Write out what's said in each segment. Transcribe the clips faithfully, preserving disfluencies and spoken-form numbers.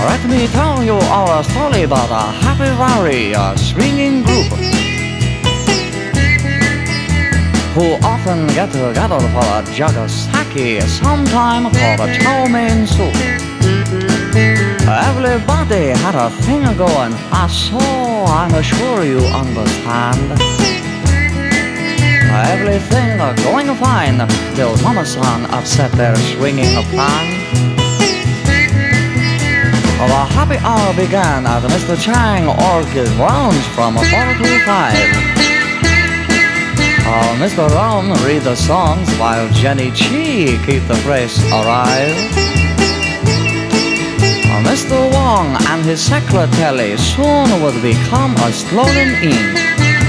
Let me tell you our story about a happy valley uh, swinging group who often get together for a jug of sake, sometime called a chow mein soup. Everybody had a thing going, uh, so I'm sure you understand. Everything uh, going fine till Mama-san upset their swinging plan. The happy hour began as Mister Chang ordered rounds from four to five. Uh, Mister Ron read the songs while Jenny Chi keep the place alive. Uh, Mister Wong and his secretary soon would become a slogan in.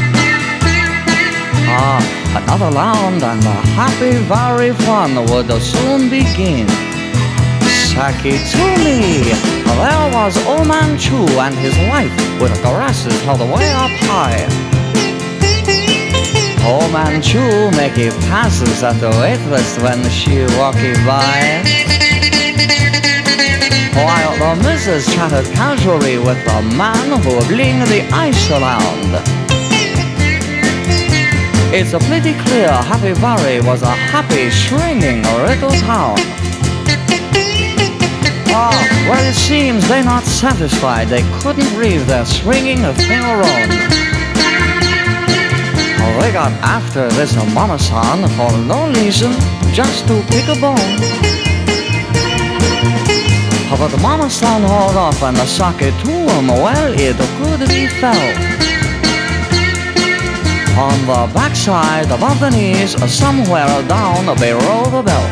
Ah, uh, another round and the happy very fun would soon begin. Sake to me. There was Old Man Chu and his wife with glasses held way up high. Old Man Chu making passes at the waitress when she walking by, while the missus chatted casually with the man who bling the ice around. It's pretty clear Happy Valley was a happy, swinging little town. Ah, well, it seems they're not satisfied. They couldn't leave their swinging thing alone. Oh, they got after this Mama-san for no reason, just to pick a bone. But the Mama-san hauled off and the sake to him, well, it could be felt. On the backside, above the knees, somewhere down below the belt.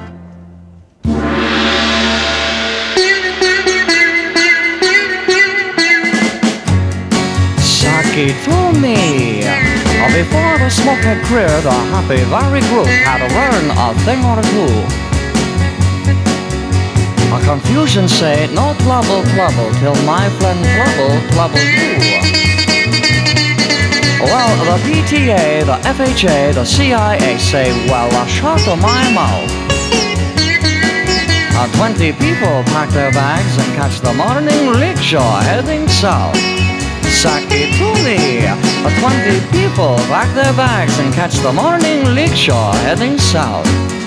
To me. Before the smoke had cleared, the Happy Valley group had learned a thing or two. A confusion say, no trouble, trouble, till my friend trouble, trouble you. Well, the P T A, the F H A, the C I A say, well, uh, shut my mouth. Uh, Twenty people pack their bags and catch the morning rickshaw heading south. Sake to me. Twenty people pack their bags and catch the morning rickshaw heading south.